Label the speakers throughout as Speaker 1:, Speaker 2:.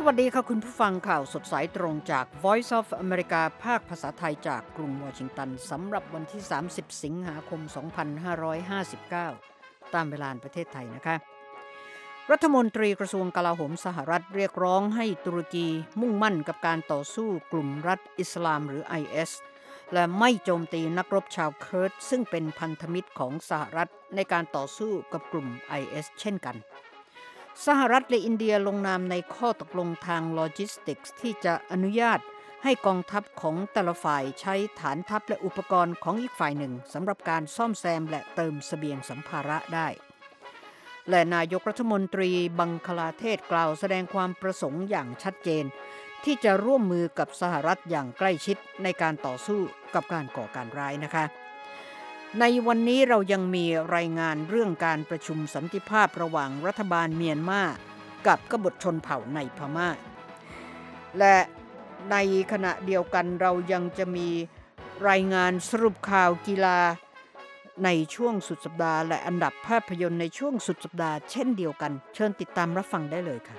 Speaker 1: สวัสดีค่ะคุณผู้ฟังข่าวสดสายตรงจาก Voice of America ภาคภาษาไทยจากกรุงวอชิงตันสำหรับวันที่30สิงหาคม2559ตามเวลาประเทศไทยนะคะรัฐมนตรีกระทรวงกลาโหมสหรัฐเรียกร้องให้ตุรกีมุ่งมั่นกับการต่อสู้กลุ่มรัฐอิสลามหรือ IS และไม่โจมตีนักรบชาวเคิร์ดซึ่งเป็นพันธมิตรของสหรัฐในการต่อสู้กับกลุ่ม IS เช่นกันสหรัฐและอินเดียลงนามในข้อตกลงทางโลจิสติกส์ที่จะอนุญาตให้กองทัพของแต่ละฝ่ายใช้ฐานทัพและอุปกรณ์ของอีกฝ่ายหนึ่งสำหรับการซ่อมแซมและเติมเสบียงสัมภาระได้และนายกรัฐมนตรีบังคลาเทศกล่าวแสดงความประสงค์อย่างชัดเจนที่จะร่วมมือกับสหรัฐอย่างใกล้ชิดในการต่อสู้กับการก่อการร้ายนะคะในวันนี้เรายังมีรายงานเรื่องการประชุมสันติภาพระหว่างรัฐบาลเมียนมากับกบฏชนเผ่าในพม่าและในขณะเดียวกันเรายังจะมีรายงานสรุปข่าวกีฬาในช่วงสุดสัปดาห์และอันดับภาพยนตร์ในช่วงสุดสัปดาห์เช่นเดียวกันเชิญติดตามรับฟังได้เลยค่ะ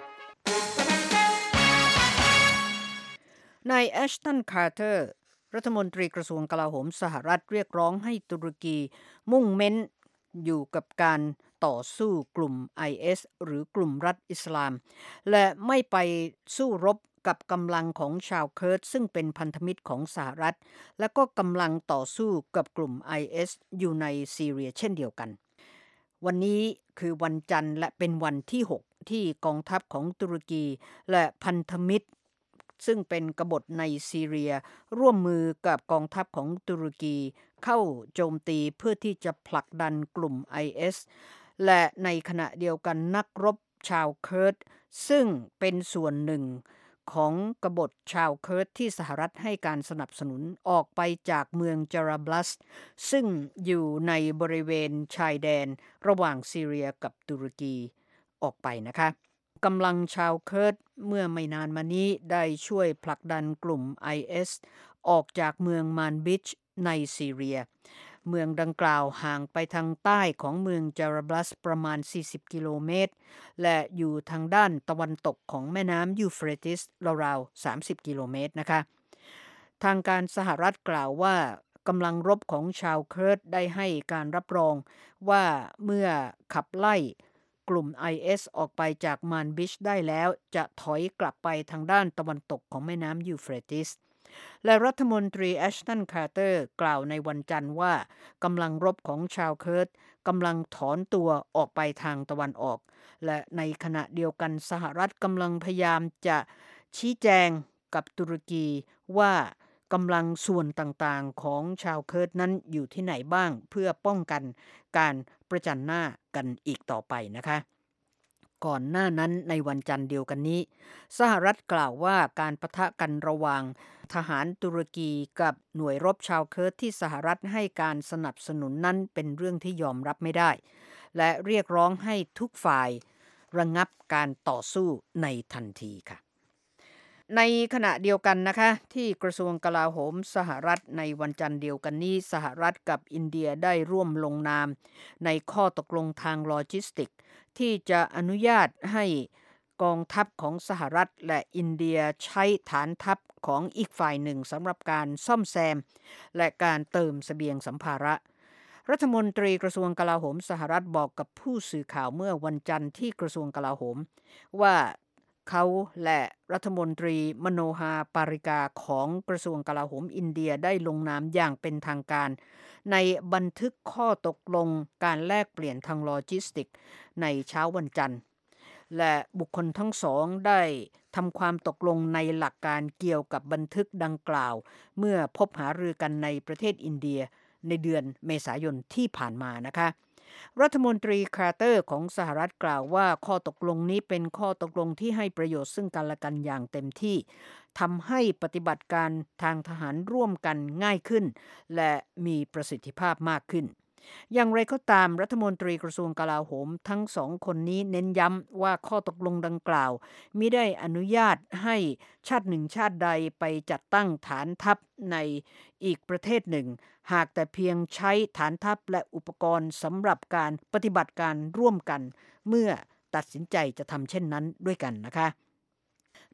Speaker 1: นายแอชตัน คาร์เตอร์รัฐมนตรีกระทรวงกลาโหมสหรัฐเรียกร้องให้ตุรกีมุ่งเน้นอยู่กับการต่อสู้กลุ่ม IS หรือกลุ่มรัฐอิสลามและไม่ไปสู้รบกับกำลังของชาวเคิร์ดซึ่งเป็นพันธมิตรของสหรัฐและก็กำลังต่อสู้กับกลุ่ม IS อยู่ในซีเรียเช่นเดียวกันวันนี้คือวันจันทร์และเป็นวันที่6ที่กองทัพของตุรกีและพันธมิตรซึ่งเป็นกบฏในซีเรียร่วมมือกับกองทัพของตุรกีเข้าโจมตีเพื่อที่จะผลักดันกลุ่ม IS และในขณะเดียวกันนักรบชาวเคิร์ดซึ่งเป็นส่วนหนึ่งของกบฏชาวเคิร์ดที่สหรัฐให้การสนับสนุนออกไปจากเมืองจาราบลัสซึ่งอยู่ในบริเวณชายแดนระหว่างซีเรียกับตุรกีออกไปนะคะกำลังชาวเคิร์ดเมื่อไม่นานมานี้ได้ช่วยผลักดันกลุ่ม IS ออกจากเมืองมานบิชในซีเรียเมืองดังกล่าวห่างไปทางใต้ของเมืองจาราบลัสประมาณ40กิโลเมตรและอยู่ทางด้านตะวันตกของแม่น้ำยูเฟรติสราวๆ30กิโลเมตรนะคะทางการสหรัฐกล่าวว่ากำลังรบของชาวเคิร์ดได้ให้การรับรองว่าเมื่อขับไล่กลุ่ม IS ออกไปจากมานบิชได้แล้วจะถอยกลับไปทางด้านตะวันตกของแม่น้ำยูเฟรติสและรัฐมนตรีแอชตัน คาร์เตอร์กล่าวในวันจันทร์ว่ากำลังรบของชาวเคิร์ดกำลังถอนตัวออกไปทางตะวันออกและในขณะเดียวกันสหรัฐกำลังพยายามจะชี้แจงกับตุรกีว่ากำลังส่วนต่างๆของชาวเคิร์ดนั้นอยู่ที่ไหนบ้างเพื่อป้องกันการประจันหน้ากันอีกต่อไปนะคะก่อนหน้านั้นในวันจันทร์เดียวกันนี้สหรัฐกล่าวว่าการปะทะกันระหว่างทหารตุรกีกับหน่วยรบชาวเคิร์ดที่สหรัฐให้การสนับสนุนนั้นเป็นเรื่องที่ยอมรับไม่ได้และเรียกร้องให้ทุกฝ่ายระงับการต่อสู้ในทันทีค่ะในขณะเดียวกันนะคะที่กระทรวงกลาโหมสหรัฐในวันจันทร์เดียวกันนี้สหรัฐกับอินเดียได้ร่วมลงนามในข้อตกลงทางโลจิสติกที่จะอนุญาตให้กองทัพของสหรัฐและอินเดียใช้ฐานทัพของอีกฝ่ายหนึ่งสำหรับการซ่อมแซมและการเติมเสบียงสัมภาระรัฐมนตรีกระทรวงกลาโหมสหรัฐบอกกับผู้สื่อข่าวเมื่อวันจันทร์ที่กระทรวงกลาโหมว่าเขาและรัฐมนตรีมโนฮา ปาริกาของกระทรวงกลาโหมอินเดียได้ลงนามอย่างเป็นทางการในบันทึกข้อตกลงการแลกเปลี่ยนทางโลจิสติกในเช้าวันจันทร์และบุคคลทั้งสองได้ทำความตกลงในหลักการเกี่ยวกับบันทึกดังกล่าวเมื่อพบหารือกันในประเทศอินเดียในเดือนเมษายนที่ผ่านมานะคะรัฐมนตรีคาร์เตอร์ของสหรัฐกล่าวว่าข้อตกลงนี้เป็นข้อตกลงที่ให้ประโยชน์ซึ่งกันและกันอย่างเต็มที่ทำให้ปฏิบัติการทางทหารร่วมกันง่ายขึ้นและมีประสิทธิภาพมากขึ้นอย่างไรก็ตามรัฐมนตรีกระทรวงกลาโหมทั้งสองคนนี้เน้นย้ำว่าข้อตกลงดังกล่าวมิได้อนุญาตให้ชาติหนึ่งชาติใดไปจัดตั้งฐานทัพในอีกประเทศหนึ่งหากแต่เพียงใช้ฐานทัพและอุปกรณ์สำหรับการปฏิบัติการร่วมกันเมื่อตัดสินใจจะทำเช่นนั้นด้วยกันนะคะ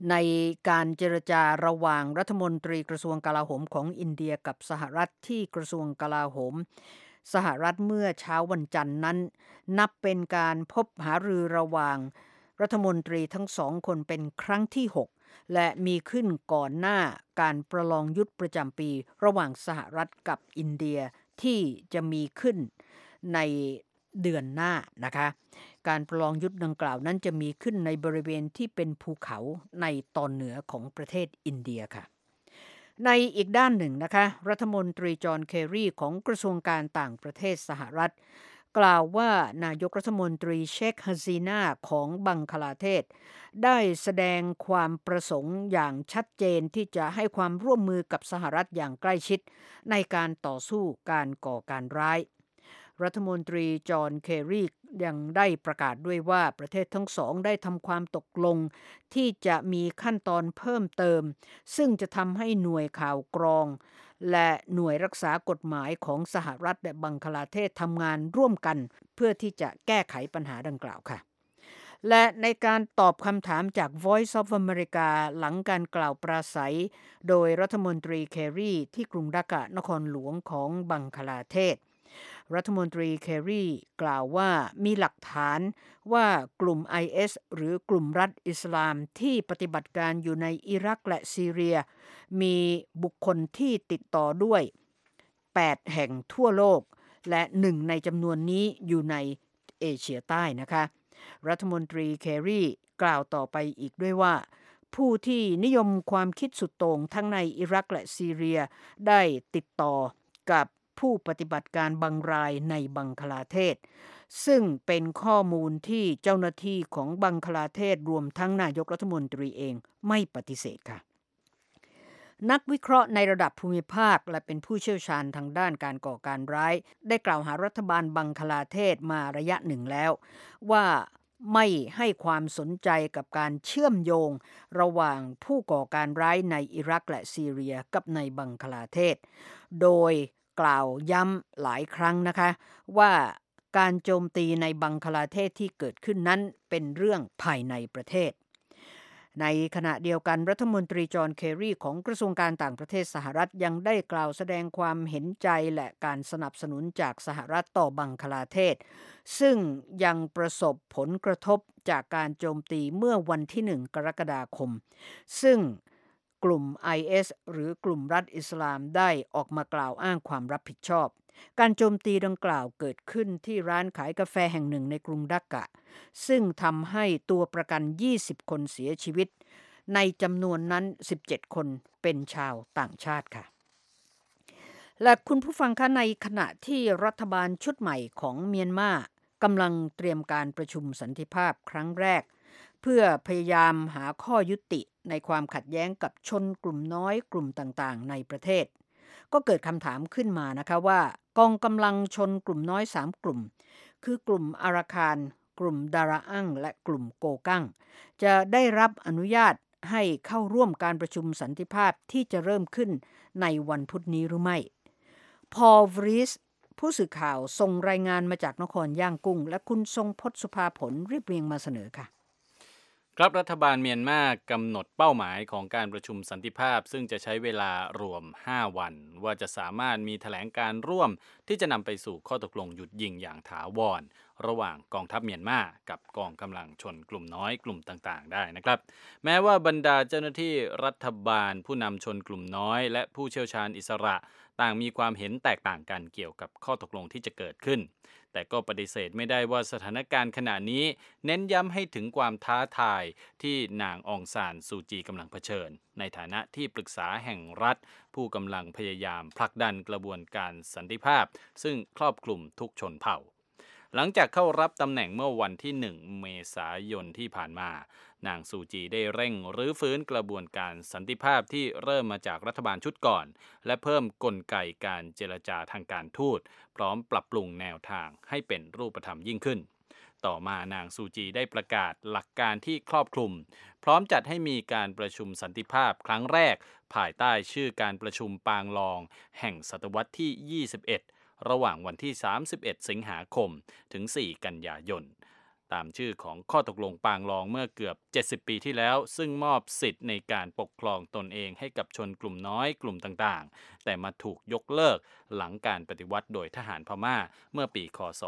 Speaker 1: ในการเจรจาระหว่างรัฐมนตรีกระทรวงกลาโหมของอินเดียกับสหรัฐที่กระทรวงกลาโหมสหรัฐเมื่อเช้าวันจันทร์นั้นนับเป็นการพบหารือระหว่างรัฐมนตรีทั้งสองคนเป็นครั้งที่6และมีขึ้นก่อนหน้าการประลองยุทธประจำปีระหว่างสหรัฐกับอินเดียที่จะมีขึ้นในเดือนหน้านะคะการประลองยุทธดังกล่าวนั้นจะมีขึ้นในบริเวณที่เป็นภูเขาในตอนเหนือของประเทศอินเดียค่ะในอีกด้านหนึ่งนะคะรัฐมนตรีจอห์นเคอรีของกระทรวงการต่างประเทศสหรัฐกล่าวว่านายกรัฐมนตรีเชคฮาซีนาของบังคลาเทศได้แสดงความประสงค์อย่างชัดเจนที่จะให้ความร่วมมือกับสหรัฐอย่างใกล้ชิดในการต่อสู้การก่อการร้ายรัฐมนตรีจอห์นเคอรียังได้ประกาศด้วยว่าประเทศทั้งสองได้ทำความตกลงที่จะมีขั้นตอนเพิ่มเติมซึ่งจะทำให้หน่วยข่าวกรองและหน่วยรักษากฎหมายของสหรัฐและบังคลาเทศทำงานร่วมกันเพื่อที่จะแก้ไขปัญหาดังกล่าวค่ะและในการตอบคำถามจาก Voice of America หลังการกล่าวปราศัยโดยรัฐมนตรีเคอรีที่กรุงดากะนครหลวงของบังคลาเทศรัฐมนตรีเคอรีกล่าวว่ามีหลักฐานว่ากลุ่ม IS หรือกลุ่มรัฐอิสลามที่ปฏิบัติการอยู่ในอิรักและซีเรียมีบุคคลที่ติดต่อด้วย8แห่งทั่วโลกและหนึ่งในจำนวนนี้อยู่ในเอเชียใต้นะคะรัฐมนตรีเคอรีกล่าวต่อไปอีกด้วยว่าผู้ที่นิยมความคิดสุดโต่งทั้งในอิรักและซีเรียได้ติดต่อกับผู้ปฏิบัติการบางรายในบังคลาเทศซึ่งเป็นข้อมูลที่เจ้าหน้าที่ของบังคลาเทศรวมทั้งนายกรัฐมนตรีเองไม่ปฏิเสธค่ะนักวิเคราะห์ในระดับภูมิภาคและเป็นผู้เชี่ยวชาญทางด้านการก่อการร้ายได้กล่าวหารัฐบาลบังคลาเทศมาระยะหนึ่งแล้วว่าไม่ให้ความสนใจกับการเชื่อมโยงระหว่างผู้ก่อการร้ายในอิรักและซีเรียกับในบังคลาเทศโดยกล่าวย้ำหลายครั้งนะคะว่าการโจมตีในบังคลาเทศที่เกิดขึ้นนั้นเป็นเรื่องภายในประเทศในขณะเดียวกันรัฐมนตรีจอห์นเคอรีของกระทรวงการต่างประเทศสหรัฐยังได้กล่าวแสดงความเห็นใจและการสนับสนุนจากสหรัฐต่อบังคลาเทศซึ่งยังประสบผลกระทบจากการโจมตีเมื่อวันที่1กรกฎาคมซึ่งกลุ่ม IS หรือกลุ่มรัฐอิสลามได้ออกมากล่าวอ้างความรับผิดชอบการโจมตีดังกล่าวเกิดขึ้นที่ร้านขายกาแฟแห่งหนึ่งในกรุงดักกะซึ่งทำให้ตัวประกัน20คนเสียชีวิตในจำนวนนั้น17คนเป็นชาวต่างชาติค่ะและคุณผู้ฟังคะในขณะที่รัฐบาลชุดใหม่ของเมียนมากำลังเตรียมการประชุมสันติภาพครั้งแรกเพื่อพยายามหาข้อยุติในความขัดแย้งกับชนกลุ่มน้อยกลุ่มต่างๆในประเทศก็เกิดคำถามขึ้นมานะคะว่ากองกำลังชนกลุ่มน้อย3กลุ่มคือกลุ่มอาราคานกลุ่มดาราอั้งและกลุ่มโกกั้งจะได้รับอนุญาตให้เข้าร่วมการประชุมสันติภาพที่จะเริ่มขึ้นในวันพุธนี้หรือไม่พอลวริสผู้สื่อข่าวส่งรายงานมาจากนครย่างกุ้งและคุณทรงพจน์สุภาผลรีบเรียงมาเสนอค่ะ
Speaker 2: ครับรัฐบาลเมียนมากำหนดเป้าหมายของการประชุมสันติภาพซึ่งจะใช้เวลารวม5วันว่าจะสามารถมีแถลงการร่วมที่จะนำไปสู่ข้อตกลงหยุดยิงอย่างถาวรระหว่างกองทัพเมียนมากับกองกำลังชนกลุ่มน้อยกลุ่มต่างๆได้นะครับแม้ว่าบรรดาเจ้าหน้าที่รัฐบาลผู้นำชนกลุ่มน้อยและผู้เชี่ยวชาญอิสระต่างมีความเห็นแตกต่างกันเกี่ยวกับข้อตกลงที่จะเกิดขึ้นแต่ก็ปฏิเสธไม่ได้ว่าสถานการณ์ขณะนี้เน้นย้ำให้ถึงความท้าทายที่นางองซานซูจีกำลังเผชิญในฐานะที่ปรึกษาแห่งรัฐผู้กำลังพยายามผลักดันกระบวนการสันติภาพซึ่งครอบคลุมทุกชนเผ่าหลังจากเข้ารับตำแหน่งเมื่อวันที่1เมษายนที่ผ่านมานางซูจีได้เร่งรื้อฟื้นกระบวนการสันติภาพที่เริ่มมาจากรัฐบาลชุดก่อนและเพิ่มกลไกการเจรจาทางการทูตพร้อมปรับปรุงแนวทางให้เป็นรูปธรรมยิ่งขึ้นต่อมานางซูจีได้ประกาศหลักการที่ครอบคลุมพร้อมจัดให้มีการประชุมสันติภาพครั้งแรกภายใต้ชื่อการประชุมปางลองแห่งศตวรรษที่21ระหว่างวันที่31สิงหาคมถึง4กันยายนตามชื่อของข้อตกลงปางลองเมื่อเกือบ70ปีที่แล้วซึ่งมอบสิทธิ์ในการปกครองตนเองให้กับชนกลุ่มน้อยกลุ่มต่างๆแต่มาถูกยกเลิกหลังการปฏิวัติโดยทหารพม่าเมื่อปีคศ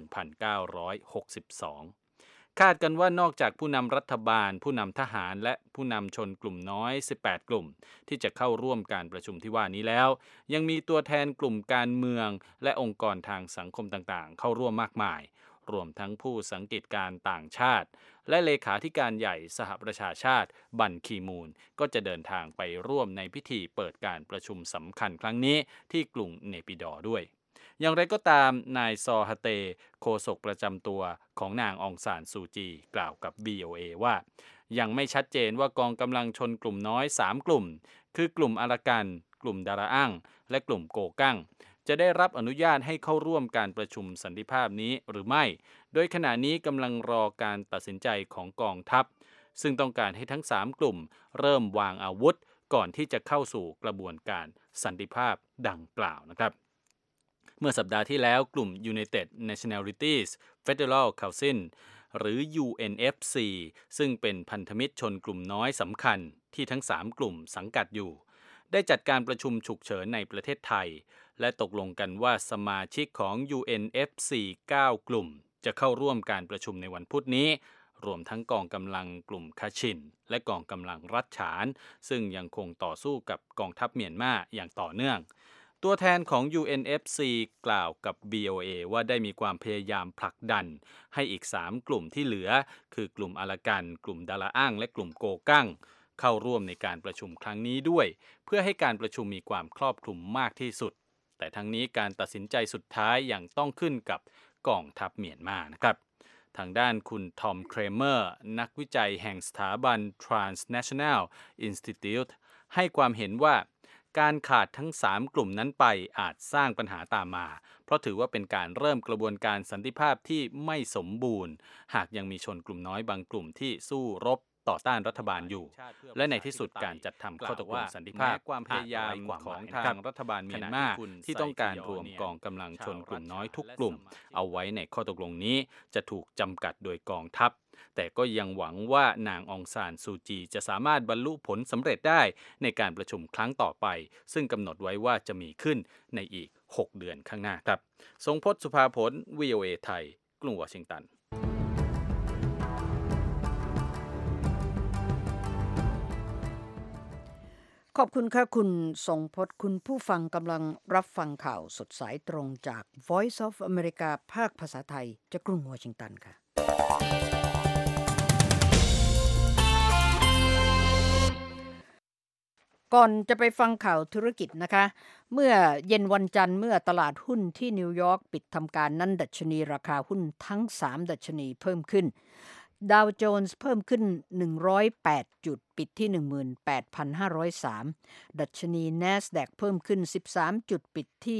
Speaker 2: 1962คาดกันว่านอกจากผู้นำรัฐบาลผู้นำทหารและผู้นำชนกลุ่มน้อย18กลุ่มที่จะเข้าร่วมการประชุมที่ว่านี้แล้วยังมีตัวแทนกลุ่มการเมืองและองค์กรทางสังคมต่างๆเข้าร่วมมากมายรวมทั้งผู้สังเกตการณ์ต่างชาติและเลขาธิการใหญ่สหประชาชาติบันคีมูนก็จะเดินทางไปร่วมในพิธีเปิดการประชุมสำคัญครั้งนี้ที่กรุงเนปิดอร์ด้วยอย่างไรก็ตามนายซอฮาเตโฆษกประจำตัวของนางองซานซูจีกล่าวกับ VOA ว่ายังไม่ชัดเจนว่ากองกำลังชนกลุ่มน้อย3กลุ่มคือกลุ่มอารากันกลุ่มดาราอั้งและกลุ่มโกกั้งจะได้รับอนุญาตให้เข้าร่วมการประชุมสันติภาพนี้หรือไม่โดยขณะนี้กำลังรอการตัดสินใจของกองทัพซึ่งต้องการให้ทั้ง3กลุ่มเริ่มวางอาวุธก่อนที่จะเข้าสู่กระบวนการสันติภาพดังกล่าวนะครับเมื่อสัปดาห์ที่แล้วกลุ่ม United Nationalities Federal Council หรือ UNFC ซึ่งเป็นพันธมิตรชนกลุ่มน้อยสำคัญที่ทั้ง3กลุ่มสังกัดอยู่ได้จัดการประชุมฉุกเฉินในประเทศไทยและตกลงกันว่าสมาชิกของ UNFC 9 กลุ่มจะเข้าร่วมการประชุมในวันพุธนี้รวมทั้งกองกำลังกลุ่มคาชินและกองกำลังรัฐฉานซึ่งยังคงต่อสู้กับกองทัพเมียนมาอย่างต่อเนื่องตัวแทนของ UNFC กล่าวกับ VOA ว่าได้มีความพยายามผลักดันให้อีก3กลุ่มที่เหลือคือกลุ่มอารากันกลุ่มดาราอั้งและกลุ่มโกกั้งเข้าร่วมในการประชุมครั้งนี้ด้วยเพื่อให้การประชุมมีความครอบคลุมมากที่สุดแต่ทั้งนี้การตัดสินใจสุดท้ายยังต้องขึ้นกับกองทัพเมียนมานะครับทางด้านคุณทอมเครเมอร์นักวิจัยแห่งสถาบัน Transnational Institute ให้ความเห็นว่าการขาดทั้ง3กลุ่มนั้นไปอาจสร้างปัญหาตามมาเพราะถือว่าเป็นการเริ่มกระบวนการสันติภาพที่ไม่สมบูรณ์หากยังมีชนกลุ่มน้อยบางกลุ่มที่สู้รบต่อต้านรัฐบาลอยู่และในที่สุดการจัดทำข้อตกลงสันติภาพความพยายามของทางรัฐบาลเมียนมาที่ต้องการรวมกองกำลังชนกลุ่มน้อยทุกกลุ่มเอาไว้ในข้อตกลงนี้จะถูกจำกัดโดยกองทัพแต่ก็ยังหวังว่านางองซานซูจีจะสามารถบรรลุผลสำเร็จได้ในการประชุมครั้งต่อไปซึ่งกำหนดไว้ว่าจะมีขึ้นในอีก6เดือนข้างหน้าครับทรงพจน์ สุภาผล VOA ไทยกรุงวอชิงตัน
Speaker 1: ขอบคุณค่ะคุณทรงพจน์คุณผู้ฟังกำลังรับฟังข่าวสดสายตรงจาก Voice of America ภาคภาษาไทยจากกรุงวอชิงตันค่ะก่อนจะไปฟังข่าวธุรกิจนะคะเมื่อเย็นวันจันทร์เมื่อตลาดหุ้นที่นิวยอร์กปิดทำการนั้นดัชนีราคาหุ้นทั้ง3ดัชนีเพิ่มขึ้นดาวโจนส์เพิ่มขึ้น108จุดปิดที่ 18,503 ดัชนี NASDAQ เพิ่มขึ้น13จุดปิดที่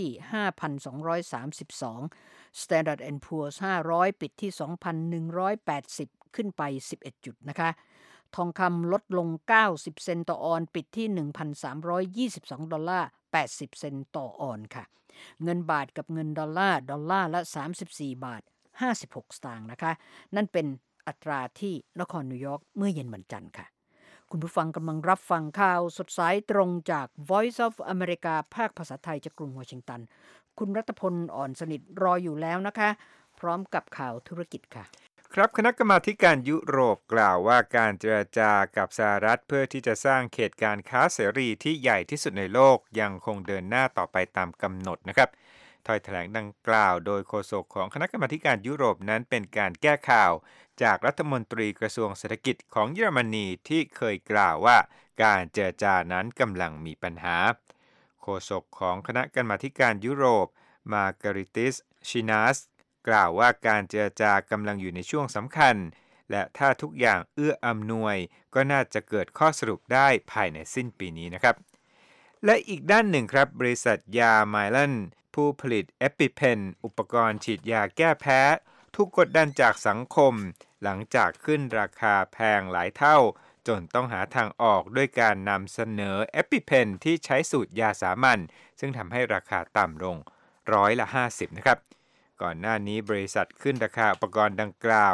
Speaker 1: 5,232 Standard & Poor's 500ปิดที่ 2,180 ขึ้นไป11จุดนะคะทองคำลดลง90เซนต์ต่อออนซ์ปิดที่ $1,322.80 ต่อออนซ์ค่ะเงินบาทกับเงินดอลลาร์ละ34 บาท 56 สตางค์นะคะนั่นเป็นอัตราที่นครนิวยอร์กเมื่อเย็นวันจันทร์ค่ะคุณผู้ฟังกำลังรับฟังข่าวสดสายตรงจาก Voice of America ภาคภาษาไทยจากกรุงวอชิงตันคุณรัตพลอ่อนสนิทรออยู่แล้วนะคะพร้อมกับข่าวธุรกิจค่ะ
Speaker 3: ครับคณะกรรมาธิการยุโรปกล่าวว่าการเจรจากับสหรัฐเพื่อที่จะสร้างเขตการค้าเสรีที่ใหญ่ที่สุดในโลกยังคงเดินหน้าต่อไปตามกำหนดนะครับถ้อยแถลงดังกล่าวโดยโฆษกของคณะกรรมาธิการยุโรปนั้นเป็นการแก้ข่าวจากรัฐมนตรีกระทรวงเศรษฐกิจของเยอรมนีที่เคยกล่าวว่าการเจรจานั้นกำลังมีปัญหาโฆษกของคณะกรรมาธิการยุโรปมาร์การิติสชินัสกล่าวว่าการเจรจากำลังอยู่ในช่วงสำคัญและถ้าทุกอย่างเอื้ออำนวยก็น่าจะเกิดข้อสรุปได้ภายในสิ้นปีนี้นะครับและอีกด้านหนึ่งครับบริษัทยาไมลันผู้ผลิตเอปิเพนอุปกรณ์ฉีดยาแก้แพ้ถูกกดดันจากสังคมหลังจากขึ้นราคาแพงหลายเท่าจนต้องหาทางออกด้วยการนำเสนอเอปิเพนที่ใช้สูตรยาสามัญซึ่งทำให้ราคาต่ำลง50%นะครับก่อนหน้านี้บริษัทขึ้นราคาอุปกรณ์ดังกล่าว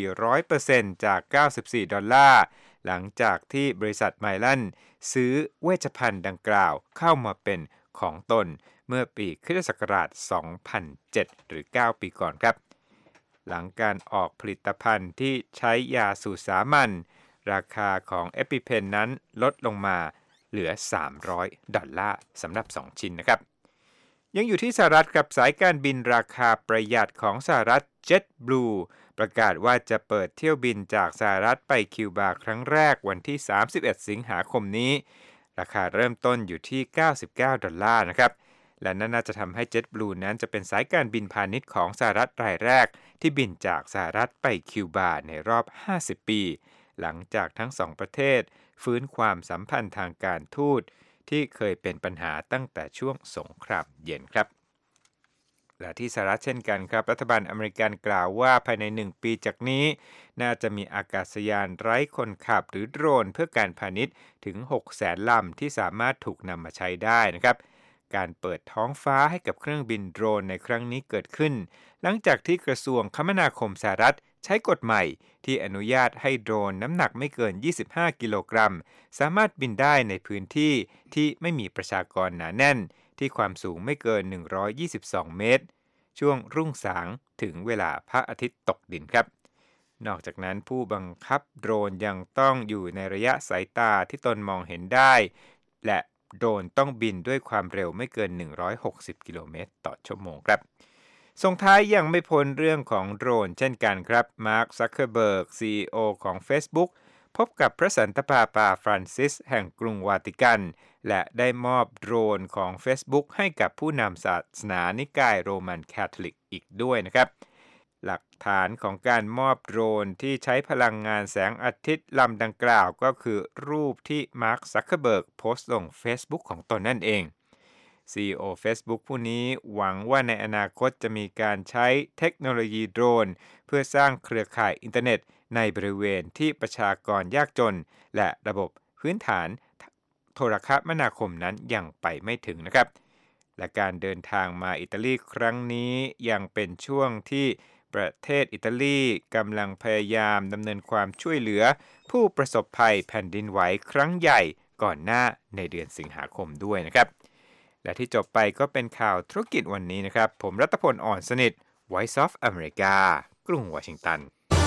Speaker 3: 400% จาก$94หลังจากที่บริษัทไมลันซื้อเวชภัณฑ์ดังกล่าวเข้ามาเป็นของตนเมื่อปีค.ศ. 2007 หรือ 9 ปีก่อนครับหลังการออกผลิตภัณฑ์ที่ใช้ยาสูตรสามัญราคาของเอพิเพนนั้นลดลงมาเหลือ$300สำหรับ2ชิ้นนะครับยังอยู่ที่สหรัฐกับสายการบินราคาประหยัดของสหรัฐ JetBlue ประกาศว่าจะเปิดเที่ยวบินจากสหรัฐไปคิวบาครั้งแรกวันที่31สิงหาคมนี้ราคาเริ่มต้นอยู่ที่$99นะครับและนั่นน่าจะทำให้ JetBlue นั้นจะเป็นสายการบินพาณิชย์ของสหรัฐรายแรกที่บินจากสหรัฐไปคิวบาในรอบ50ปีหลังจากทั้งสองประเทศฟื้นความสัมพันธ์ทางการทูตที่เคยเป็นปัญหาตั้งแต่ช่วงสงครามเย็นครับและที่สหรัฐเช่นกันครับรัฐบาลอเมริกันกล่าวว่าภายใน1ปีจากนี้น่าจะมีอากาศยานไร้คนขับหรือโดรนเพื่อการพาณิชย์ถึง 600,000 ลำที่สามารถถูกนำมาใช้ได้นะครับการเปิดท้องฟ้าให้กับเครื่องบินโดรนในครั้งนี้เกิดขึ้นหลังจากที่กระทรวงคมนาคมสหรัฐใช้กฎใหม่ที่อนุญาตให้โดรนน้ำหนักไม่เกิน25กิโลกรัมสามารถบินได้ในพื้นที่ที่ไม่มีประชากรหนาแน่นที่ความสูงไม่เกิน122เมตรช่วงรุ่งสางถึงเวลาพระอาทิตย์ตกดินครับนอกจากนั้นผู้บังคับโดรนยังต้องอยู่ในระยะสายตาที่ตนมองเห็นได้และโดรนต้องบินด้วยความเร็วไม่เกิน160กิโลเมตรต่อชั่วโมงครับส่งท้ายยังไม่พ้นเรื่องของโดรนเช่นกันครับมาร์ค ซักเคอร์เบิร์ก CEO ของ Facebook พบกับพระสันตะปาปาฟรานซิสแห่งกรุงวาติกันและได้มอบโดรนของ Facebook ให้กับผู้นำศาสนานิกายโรมันคาทอลิกอีกด้วยนะครับหลักฐานของการมอบโดรนที่ใช้พลังงานแสงอาทิตย์ลำดังกล่าวก็คือรูปที่มาร์ค ซักเคอร์เบิร์กโพสต์ลง Facebook ของตนนั่นเอง CEO Facebook ผู้นี้หวังว่าในอนาคตจะมีการใช้เทคโนโลยีโดรนเพื่อสร้างเครือข่ายอินเทอร์เน็ตในบริเวณที่ประชากรยากจนและระบบพื้นฐานโทรคมนาคมนั้นยังไปไม่ถึงนะครับและการเดินทางมาอิตาลีครั้งนี้ยังเป็นช่วงที่ประเทศอิตาลีกำลังพยายามดำเนินความช่วยเหลือผู้ประสบภัยแผ่นดินไหวครั้งใหญ่ก่อนหน้าในเดือนสิงหาคมด้วยนะครับและที่จบไปก็เป็นข่าวธุรกิจวันนี้นะครับผมรัตพล อ่อนสนิท Voice of America กรุงวอชิงตัน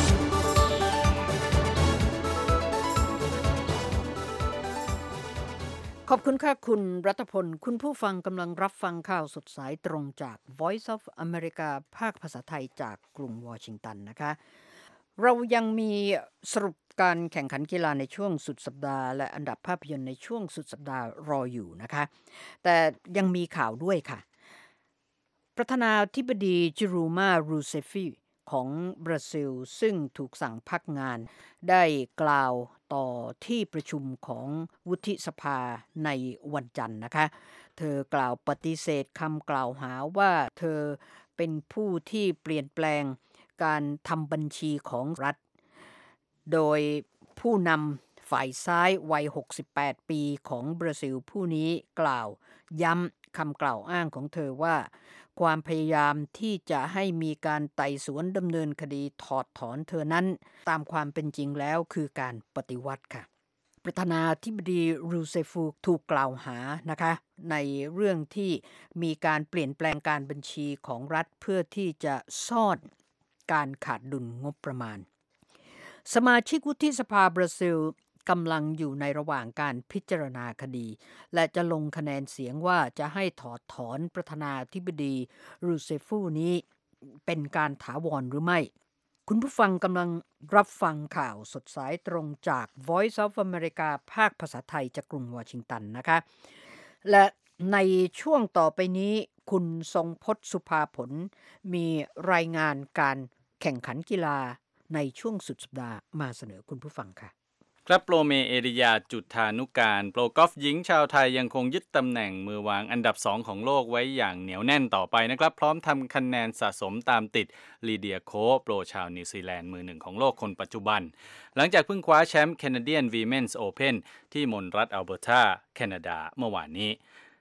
Speaker 1: ขอบคุณค่ะคุณรัตพลคุณผู้ฟังกำลังรับฟังข่าวสดสายตรงจาก Voice of America ภาคภาษาไทยจากกรุงวอชิงตันนะคะเรายังมีสรุปการแข่งขันกีฬาในช่วงสุดสัปดาห์และอันดับภาพยนตร์ในช่วงสุดสัปดาห์รออยู่นะคะแต่ยังมีข่าวด้วยค่ะประธานาธิบดีจิรูมา รูเซฟีของบราซิลซึ่งถูกสั่งพักงานได้กล่าวต่อที่ประชุมของวุฒิสภาในวันจันทร์นะคะเธอกล่าวปฏิเสธคำกล่าวหาว่าเธอเป็นผู้ที่เปลี่ยนแปลงการทำบัญชีของรัฐโดยผู้นำฝ่ายซ้ายวัย68ปีของบราซิลผู้นี้กล่าวย้ำคำกล่าวอ้างของเธอว่าความพยายามที่จะให้มีการไต่สวนดำเนินคดีถอดถอนเธอนั้นตามความเป็นจริงแล้วคือการปฏิวัติค่ะประธานาธิบดีรูเซฟูถูกกล่าวหานะคะในเรื่องที่มีการเปลี่ยนแปลงการบัญชีของรัฐเพื่อที่จะซ่อนการขาดดุลงบประมาณสมาชิกวุฒิสภาบราซิลกำลังอยู่ในระหว่างการพิจารณาคดีและจะลงคะแนนเสียงว่าจะให้ถอดถอนประธานาธิบดีรูเซฟูนี้เป็นการถาวรหรือไม่คุณผู้ฟังกำลังรับฟังข่าวสดสายตรงจาก Voice of America ภาคภาษาไทยจากกรุงวอชิงตันนะคะและในช่วงต่อไปนี้คุณทรงพจน์สุภาผลมีรายงานการแข่งขันกีฬาในช่วงสุดสัปดาห์มาเสนอคุณผู้ฟังค่ะ
Speaker 2: ครับโปรเมเอริยาจุฑานุการโปรกอล์ฟหญิงชาวไทยยังคงยึดตำแหน่งมือวางอันดับ2ของโลกไว้อย่างเหนียวแน่นต่อไปนะครับพร้อมทำคะแนนสะสมตามติดลีเดียโคโปรชาวนิวซีแลนด์มือหนึ่งของโลกคนปัจจุบันหลังจากเพิ่งคว้าแชมป์ Canadian Women's Open ที่มณฑลรัฐอัลเบอร์ตาแคนาดาเมื่อวานนี้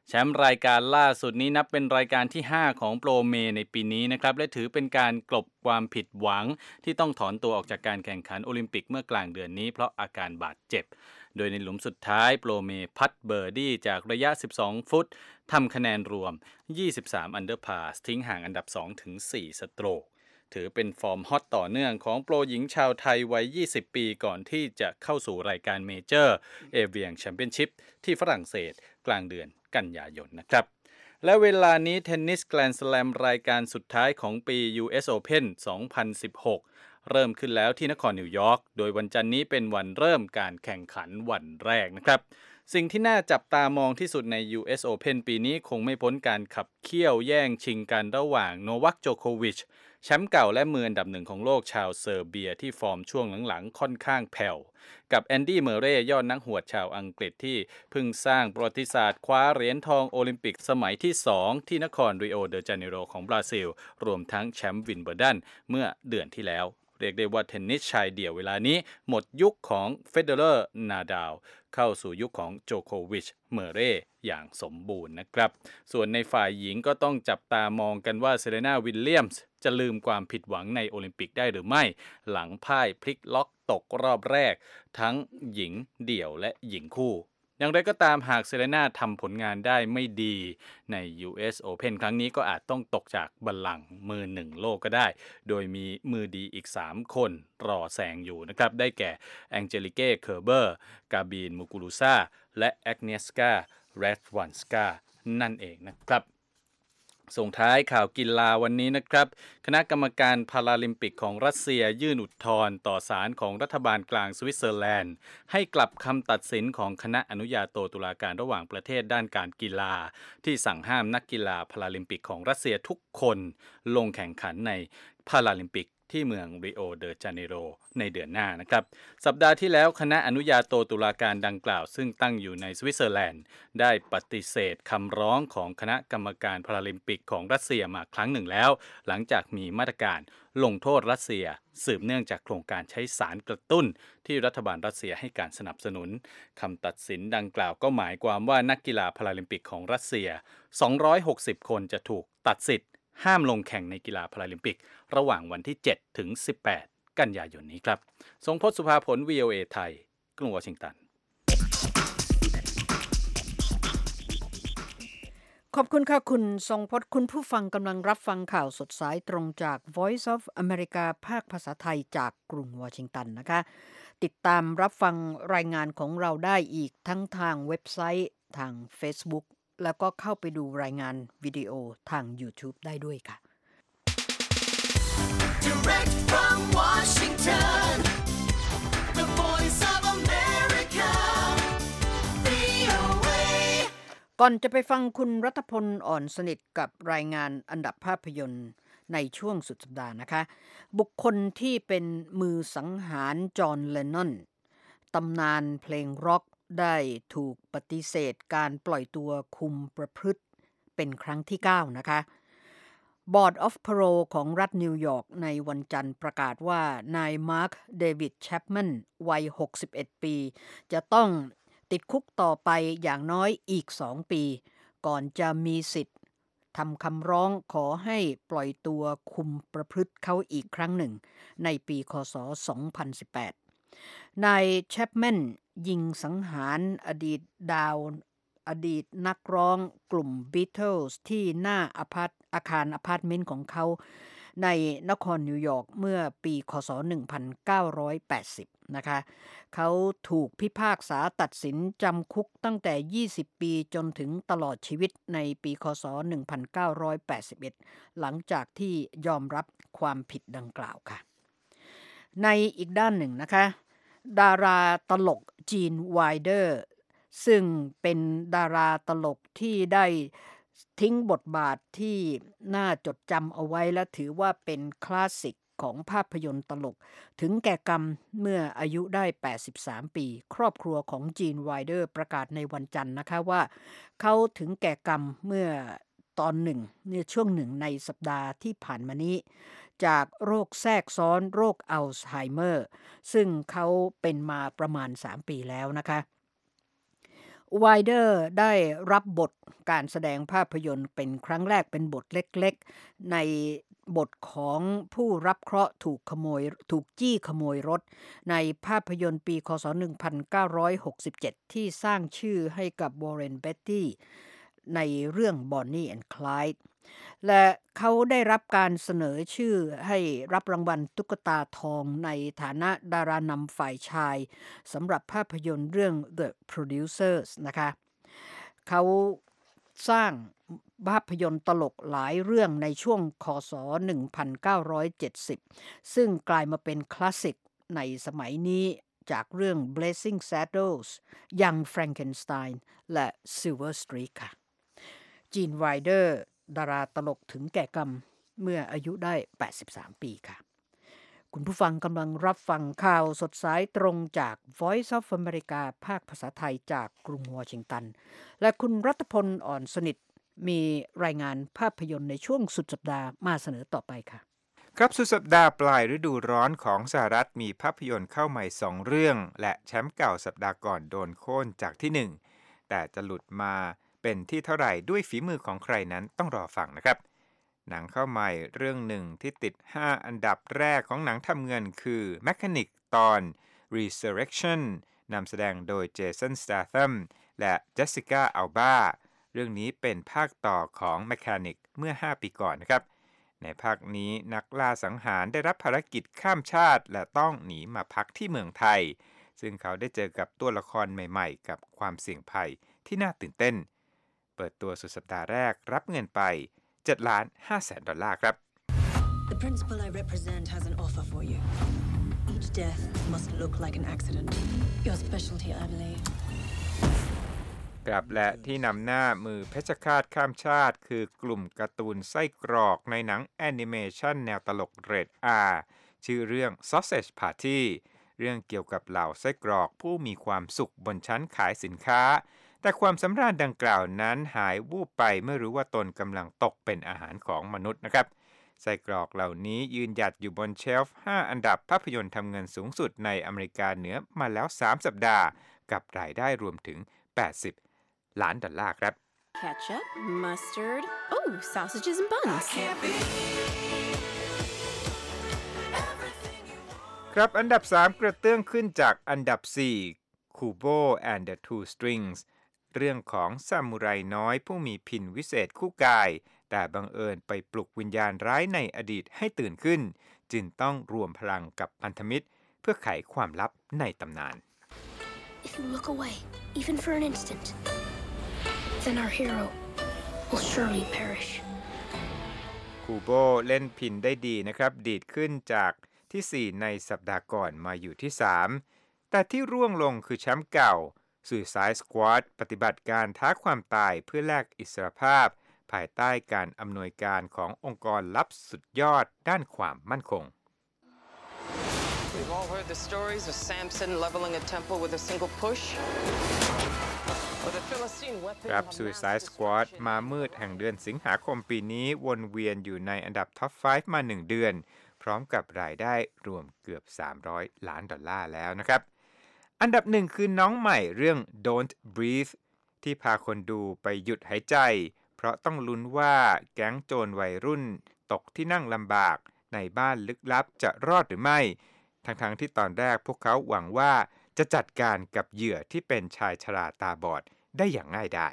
Speaker 2: แชมป์รายการล่าสุดนี้นับเป็นรายการที่ 5 ของโปรเมในปีนี้นะครับและถือเป็นการกลบความผิดหวังที่ต้องถอนตัวออกจากการแข่งขันโอลิมปิกเมื่อกลางเดือนนี้เพราะอาการบาดเจ็บโดยในหลุมสุดท้ายโปรเมพัดเบอร์ดี้จากระยะ 12 ฟุตทำคะแนนรวม 23 อันเดอร์พาสทิ้งห่างอันดับ 2-4 สโตรกถือเป็นฟอร์มฮอตต่อเนื่องของโปรหญิงชาวไทยวัย 20 ปีก่อนที่จะเข้าสู่รายการเมเจอร์เอเวียงแชมเปี้ยนชิพที่ฝรั่งเศสกลางเดือนกันยายนนะครับและเวลานี้เทนนิสแกรนด์สแลมรายการสุดท้ายของปี US Open 2016 เริ่มขึ้นแล้วที่นครนิวยอร์กโดยวันจันทร์นี้เป็นวันเริ่มการแข่งขันวันแรกนะครับสิ่งที่น่าจับตามองที่สุดใน US Open ปีนี้คงไม่พ้นการขับเคี่ยวแย่งชิงกันระหว่างโนวัค โจโควิชแชมป์เก่าและมืออันดับหนึ่งของโลกชาวเซอร์เบียที่ฟอร์มช่วงหลังๆค่อนข้างแผ่วกับแอนดี้เมอร์เรย์ยอดนักหวดชาวอังกฤษที่เพิ่งสร้างประวัติศาสตร์คว้าเหรียญทองโอลิมปิกสมัยที่ 2 ที่นครริโอเดจาเนโรของบราซิลรวมทั้งแชมป์วินเบอร์ดันเมื่อเดือนที่แล้วเรียกได้ว่าเทนนิสชายเดี่ยวเวลานี้หมดยุคของเฟเดอเรอร์นาดาลเข้าสู่ยุคของโจโควิชเมอร์เรย์อย่างสมบูรณ์นะครับส่วนในฝ่ายหญิงก็ต้องจับตามองกันว่าเซเรนาวิลเลียมส์จะลืมความผิดหวังในโอลิมปิกได้หรือไม่หลังพ่ายพลิกล็อกตกรอบแรกทั้งหญิงเดี่ยวและหญิงคู่อย่างไรก็ตามหากเซเรนาทำผลงานได้ไม่ดีใน US Open ครั้งนี้ก็อาจต้องตกจากบัลลังก์มือหนึ่งโลกก็ได้โดยมีมือดีอีก3คนรอแซงอยู่นะครับได้แก่แองเจลิเก้เคอร์เบอร์กาบีนมูกูรูซาและแอกเนสกาแรดวันสกานั่นเองนะครับส่งท้ายข่าวกีฬาวันนี้นะครับคณะกรรมการพาราลิมปิกของรัสเซียยื่นอุทธรณ์ต่อศาลของรัฐบาลกลางสวิตเซอร์แลนด์ให้กลับคำตัดสินของคณะอนุญาโตตุลาการระหว่างประเทศด้านการกีฬาที่สั่งห้ามนักกีฬาพาราลิมปิกของรัสเซียทุกคนลงแข่งขันในพาราลิมปิกที่เมืองริโอเดจาเนโรในเดือนหน้านะครับสัปดาห์ที่แล้วคณะอนุญาโตตุลาการดังกล่าวซึ่งตั้งอยู่ในสวิตเซอร์แลนด์ได้ปฏิเสธคำร้องของคณะกรรมการพาราลิมปิกของรัสเซียมาครั้งหนึ่งแล้วหลังจากมีมาตรการลงโทษรัสเซียสืบเนื่องจากโครงการใช้สารกระตุ้นที่รัฐบาลรัสเซียให้การสนับสนุนคำตัดสินดังกล่าวก็หมายความว่านักกีฬาพาราลิมปิกของรัสเซีย260คนจะถูกตัดสิทธิ์ห้ามลงแข่งในกีฬาพาราลิมปิกระหว่างวันที่7ถึง18กันยายนนี้ครับทรงพจน์สุภาผล VOA ไทยกรุงวอชิงตัน
Speaker 1: ขอบคุณค่ะคุณทรงพจน์คุณผู้ฟังกำลังรับฟังข่าวสดสายตรงจาก Voice of America ภาคภาษาไทยจากกรุงวอชิงตันนะคะติดตามรับฟังรายงานของเราได้อีกทั้งทางเว็บไซต์ทาง Facebook แล้วก็เข้าไปดูรายงานวิดีโอทาง YouTube ได้ด้วยค่ะ
Speaker 4: Direct from Washington, the voice of America, VOA.
Speaker 1: ก่อนจะไปฟังคุณรัตพลอ่อนสนิทกับรายงานอันดับภาพยนตร์ในช่วงสุดสัปดาห์นะคะบุคคลที่เป็นมือสังหารจอห์น เลนนอนตำนานเพลงร็อกได้ถูกปฏิเสธการปล่อยตัวคุมประพฤติเป็นครั้งที่ 9 นะคะBoard of Parole ของรัฐนิวยอร์กในวันจันทร์ประกาศว่านายมาร์ค เดวิด แชปแมนวัย 61 ปีจะต้องติดคุกต่อไปอย่างน้อยอีก 2 ปีก่อนจะมีสิทธิ์ทำคำร้องขอให้ปล่อยตัวคุมประพฤติเขาอีกครั้งหนึ่งในปีคศ 2018 นายแชปแมนยิงสังหารอดีตนักร้องกลุ่ม Beatles ที่หน้าอาคารอพาร์ตเมนต์ของเขาในนครนิวยอร์กเมื่อปีคศ 1980 นะคะเขาถูกพิพากษาตัดสินจำคุกตั้งแต่ 20 ปีจนถึงตลอดชีวิตในปีคศ 1981 หลังจากที่ยอมรับความผิดดังกล่าวค่ะในอีกด้านหนึ่งนะคะดาราตลกจีนไวเดอร์ซึ่งเป็นดาราตลกที่ได้ทิ้งบทบาทที่น่าจดจำเอาไว้และถือว่าเป็นคลาสสิกของภาพยนตร์ตลกถึงแก่กรรมเมื่ออายุได้83ปีครอบครัวของจีนไวเดอร์ประกาศในวันจันทร์นะคะว่าเขาถึงแก่กรรมเมื่อตอนหนึ่งในช่วงหนึ่งในสัปดาห์ที่ผ่านมานี้จากโรคแทรกซ้อนโรคอัลไซเมอร์ซึ่งเขาเป็นมาประมาณ3ปีแล้วนะคะไวเดอร์ได้รับบทการแสดงภาพยนตร์เป็นครั้งแรกเป็นบทเล็กๆในบทของผู้รับเคราะห์ถูกจี้ขโมยรถในภาพยนตร์ปีคศ 1967 ที่สร้างชื่อให้กับวอร์เรน เบตตี้ในเรื่อง Bonnie and Clyde และเขาได้รับการเสนอชื่อให้รับรางวัลตุ๊กตาทองในฐานะดารานำฝ่ายชายสำหรับภาพยนตร์เรื่อง The Producers นะคะเขาสร้างภาพยนตร์ตลกหลายเรื่องในช่วงคศ 1970 ซึ่งกลายมาเป็นคลาสสิกในสมัยนี้จากเรื่อง Blazing Saddles Young Frankenstein และ Silver Streak ค่ะจีน ไวเดอร์ดาราตลกถึงแก่กรรมเมื่ออายุได้ 83 ปีค่ะคุณผู้ฟังกำลังรับฟังข่าวสดสายตรงจาก Voice of America ภาคภาษาไทยจากกรุงวอชิงตันและคุณรัตพลอ่อนสนิทมีรายงานภาพยนตร์ในช่วงสุดสัปดาห์มาเสนอต่อไปค่ะ
Speaker 3: ครับสุดสัปดาห์ปลายฤดูร้อนของสหรัฐมีภาพยนตร์เข้าใหม่2เรื่องและแชมป์เก่าสัปดาห์ก่อนโดนโค่นจากที่1แต่จะหลุดมาเป็นที่เท่าไหร่ด้วยฝีมือของใครนั้นต้องรอฟังนะครับหนังเข้าใหม่เรื่องหนึ่งที่ติด5อันดับแรกของหนังทำเงินคือ Mechanic ตอน Resurrection นำแสดงโดยเจสัน สแตทธัมและเจสสิก้า อัลบาเรื่องนี้เป็นภาคต่อของ Mechanic เมื่อ5ปีก่อนนะครับในภาคนี้นักล่าสังหารได้รับภารกิจข้ามชาติและต้องหนีมาพักที่เมืองไทยซึ่งเขาได้เจอกับตัวละครใหม่ๆกับความเสี่ยงภัยที่น่าตื่นเต้นเปิดตัวสุดสัปดาห์แรกรับเงินไป$7,500,000ครับ
Speaker 5: The principal I represent has an offer for you. Each death must look like an accident. Your specialty, I believe.
Speaker 3: ครับและที่นำหน้ามือเพชฌฆาตข้ามชาติคือกลุ่มการ์ตูนไส้กรอกในหนังแอนิเมชันแนวตลกเรท R ชื่อเรื่อง Sausage Party เรื่องเกี่ยวกับเหล่าไส้กรอกผู้มีความสุขบนชั้นขายสินค้าแต่ความสำราญดังกล่าวนั้นหายวูบไปเมื่อรู้ว่าตนกำลังตกเป็นอาหารของมนุษย์นะครับไส้กรอกเหล่านี้ยืนหยัดอยู่บนเชลฟ์5อันดับภาพยนตร์ทำเงินสูงสุดในอเมริกาเหนือมาแล้ว3สัปดาห์กับรายได้รวมถึง$80 ล้านครับ
Speaker 6: Ketchup, mustard, oh, sausages and buns.
Speaker 3: ครับอันดับ3กระเตื้องขึ้นจากอันดับ4 Kubo and the Two Strings เรื่องของซามูไรน้อยผู้มีพินวิเศษคู่กายแต่บังเอิญไปปลุกวิญญาณร้ายในอดีตให้ตื่นขึ้นจึงต้องรวมพลังกับพันธมิตรเพื่อไขความลับในตำนาน
Speaker 7: If you look away, even for an instant, then our hero will surely perish.
Speaker 3: คูโบเล่นพินได้ดีนะครับดีดขึ้นจากที่4ในสัปดาห์ก่อนมาอยู่ที่3แต่ที่ร่วงลงคือแชมป์เก่า Suicide Squad ปฏิบัติการท้าความตายเพื่อแลกอิสรภาพภายใต้การอำนวยการขององค์กรลับสุดยอดด้านความมั่นคง
Speaker 8: We've all heard the stories of Samson leveling a temple with a single push.
Speaker 3: ครับ Suicide Squad มามืดแห่งเดือนสิงหาคมปีนี้วนเวียนอยู่ในอันดับท็อป 5 มา1เดือนพร้อมกับรายได้รวมเกือบ$300 ล้านแล้วนะครับอันดับ1คือน้องใหม่เรื่อง Don't Breathe ที่พาคนดูไปหยุดหายใจเพราะต้องลุ้นว่าแก๊งโจรวัยรุ่นตกที่นั่งลำบากในบ้านลึกลับจะรอดหรือไม่ทั้งที่ตอนแรกพวกเขาหวังว่าจะจัดการกับเหยื่อที่เป็นชายชราตาบอดได้อย่างง่ายดาย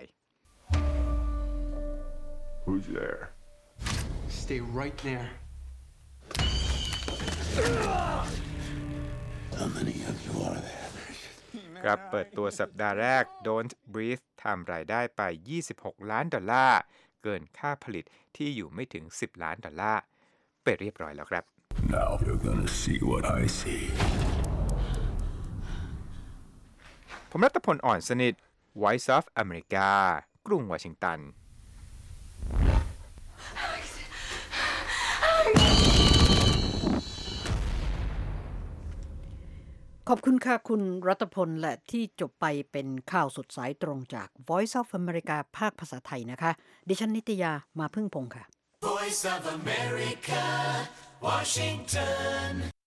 Speaker 9: Who's there?
Speaker 10: Stay right there.
Speaker 9: How many of you are there?
Speaker 3: ครับเปิดตัวสัปดาห์แรก Don't Breathe ทำรายได้ไป$26 ล้านเกินค่าผลิตที่อยู่ไม่ถึง$10 ล้านไปเรียบร้อยแล้วครับ
Speaker 9: Now you're gonna see what I see.
Speaker 3: ผมรัตพลอ่อนสนิท Voice of America กรุงวอชิงตัน
Speaker 1: ขอบคุณค่ะคุณรัตพลและที่จบไปเป็นข่าวสดสายตรงจาก Voice of America ภาคภาษาไทยนะคะดิฉันนิตยามาพึ่งพงษ์ค่ะ
Speaker 4: Voice of America, Washington